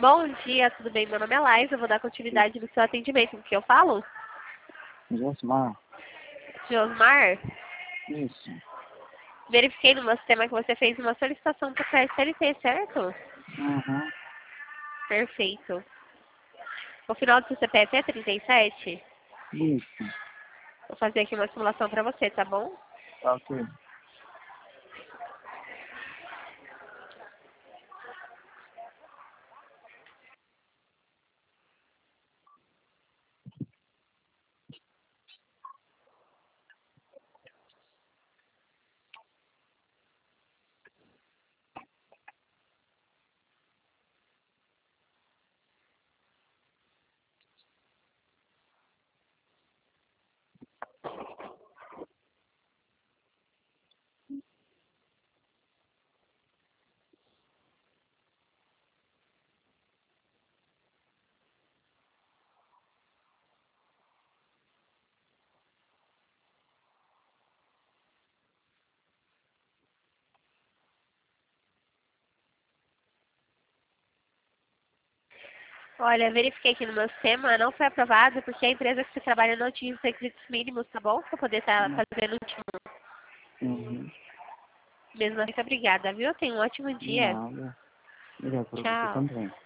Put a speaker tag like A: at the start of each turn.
A: Bom dia, tudo bem? Meu nome é Laís, eu vou dar continuidade no seu atendimento. Com que eu falo?
B: Josmar.
A: Josmar,
B: Isso.
A: verifiquei no meu sistema que você fez uma solicitação para o CLT, certo?
B: Uhum.
A: Perfeito. O final do seu CPF é 37?
B: Isso.
A: Vou fazer aqui uma simulação para você, tá bom?
B: Tá ok.
A: Olha, verifiquei aqui no meu sistema, não foi aprovado porque a empresa que você trabalha não tinha os requisitos mínimos, tá bom? Para poder estar fazendo o último.
B: Uhum.
A: Mesmo assim, muito obrigada, viu? Tenha um ótimo dia.
B: Nada. Obrigado pra você
A: Tchau.
B: também.